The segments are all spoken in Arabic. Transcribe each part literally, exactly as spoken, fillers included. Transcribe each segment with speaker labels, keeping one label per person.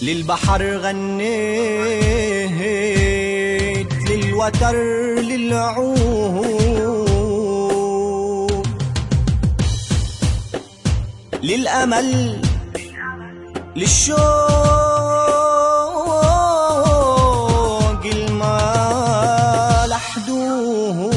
Speaker 1: للبحر غنيت، للوتر للعود، للأمل للشوق الما لحدود.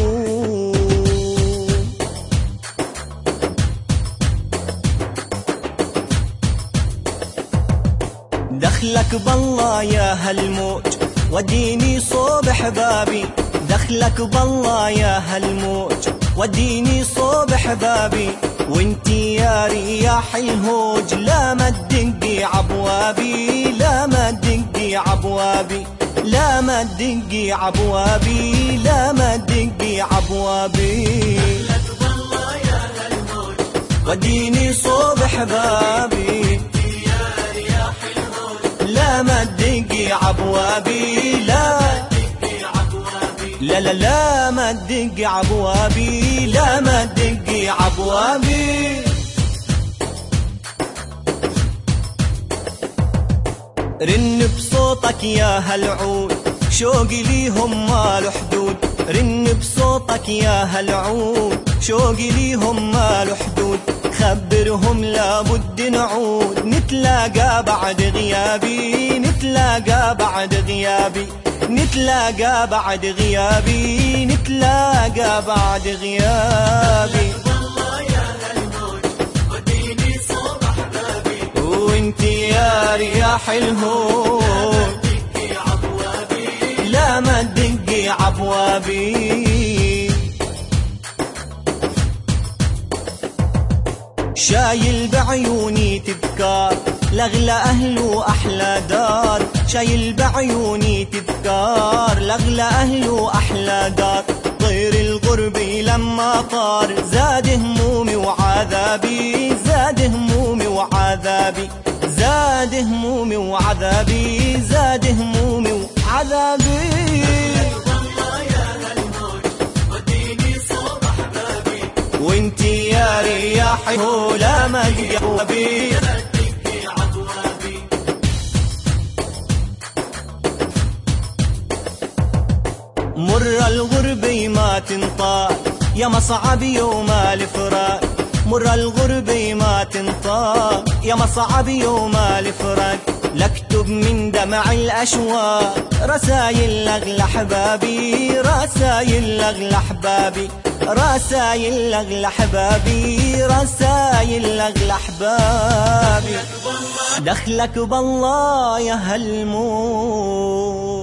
Speaker 1: دخلك بالله يا هالموج وديني صوب حبابي، دخلك بالله يا هالموج وديني صوب حبابي، وانتي يا رياح الهوج لا ما تدقي عبوابي، لا ما تدقي عبوابي، لا ما تدقي عبوابي، لا ما تدقي عبوابي.
Speaker 2: دخلك بالله يا هالموج
Speaker 1: وديني صوب حبابي، لا ما تدقي عبوابي، لا لا لا لا ما تدقي عبوابي، لا ما تدقي عبوابي. رن بصوتك يا هالعود شوقي ليهم ما له حدود، رن بصوتك يا هالعود شوقي ليهم ما له حدود، خبرهم لابد نعود نتلاقى بعد غيابي، نتلاقى بعد غيابي، نتلاقى بعد غيابي، نتلاقى بعد غيابي.
Speaker 2: والله يا هالموج وديني صوب احبابي،
Speaker 1: وانتي يا رياح الهوج لا ما تدقي عبوابي. شايل بعيوني تذكار لأغلى أهل وأحلى دار، شايل بعيوني تذكار لأغلى أهل وأحلى دار، طير الغرب لما طار زاد همومي وعذابي، زاد همومي وعذابي، زاد همومي وعذابي، زاد همومي وعذابي.
Speaker 2: والله يا هالموج وديني صوب احبابي،
Speaker 1: وانتي يا رياحي لا ما تقربي، مر الغربة ما تنطال يا مصعب يوم الفراق، مر الغربة ما تنطال يا مصعب يوم الفراق، لاكتب من دمع الأشواق رسايل لأغلى أحبابي، رسايل لأغلى أحبابي، رسايل لأغلى أحبابي، رسايل لأغلى أحبابي. دخلك بالله يا هالموج